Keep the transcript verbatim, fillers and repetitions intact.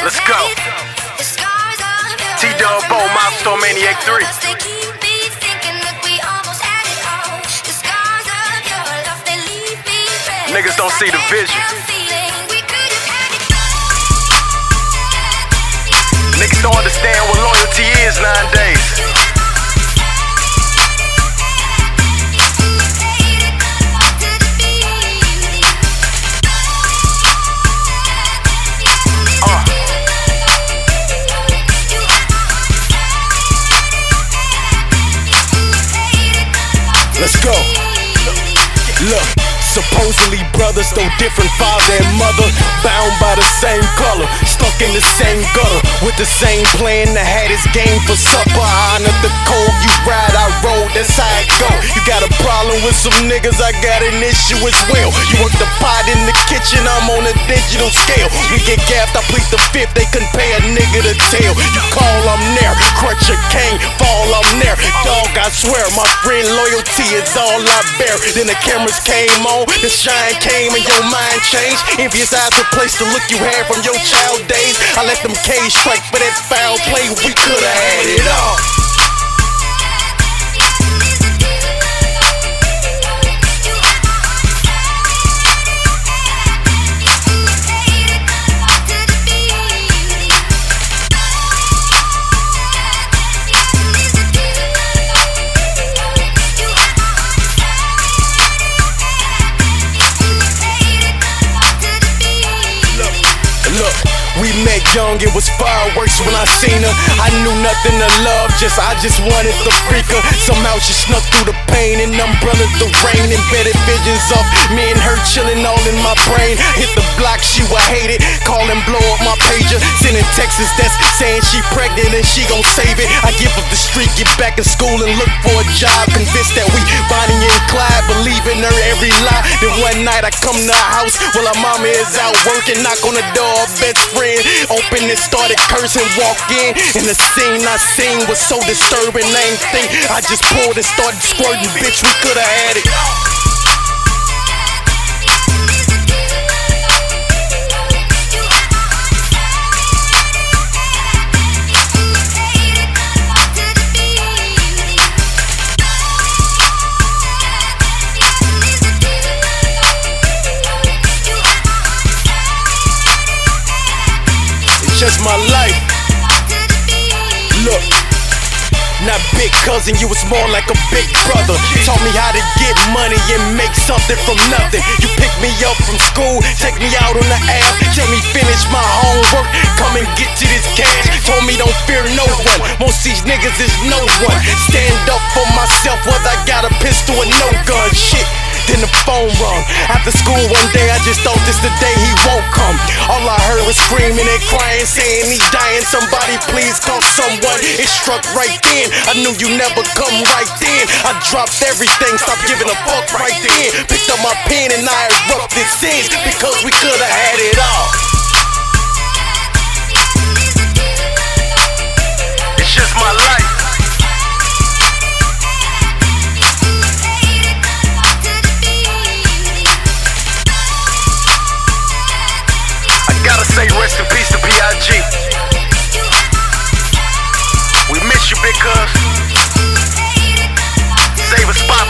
Let's go. T-Dub-O, Milestone Maniac three. Niggas don't see the vision. Niggas don't understand what loyalty is nowadays. Uh. Let's go. Look. Supposedly brothers, though different father and mother, bound by the same color, stuck in the same gutter, with the same plan to have this game for supper. I honor the code, you ride, I roll, that's how it go. You got a problem with some niggas, I got an issue as well. You work the pot in the kitchen, I'm on a digital scale. We get gapped, I plead the fifth, they couldn't pay a nigga to tell. You call, I'm there, crutch your cane, fall, I'm there. Dog, I swear, my friend, loyalty is all I bear. Then the cameras came on, the shine came and your mind changed. Envious eyes replaced the look you had from your child days. I let them cage strike for that foul play, we could've had it all. We met young, it was fireworks when I seen her. I knew nothing to love, just I just wanted to freak her. Somehow she snuck through the pain and umbrella the rain. Embedded visions of me and her chilling all in my brain. Hit the block, she would hate it, call and blow up my pager. Sending texts that's saying she pregnant and she gon' save it. I give up the street, get back in school and look for a job. Convinced that we Bonnie and Clyde, believing her every lie. Then one night I come to her house while her mama is out working. Knock on the door, best friend open and started cursing, walk in, and the scene I seen was so disturbing. I ain't think, I just pulled and started squirting, bitch, we coulda had it. Just my life. Look, not big cousin, you was more like a big brother. Taught me how to get money and make something from nothing. You picked me up from school, take me out on the app, tell me finish my homework, come and get to this cash. Told me don't fear no one, most these niggas is no one. Stand up for myself whether I got a pistol or no gun. Shit. Then the phone rung. After school one day I just thought this the day he won't come. All I heard was screaming and crying, saying he's dying. Somebody please call someone. It struck right then, I knew you never come right then. I dropped everything, stopped giving a fuck right then. Picked up my pen and I erupted scenes because we could've had it all. It's just my life. Gotta say rest in peace to P I G. We miss you, big cuz. Save a spot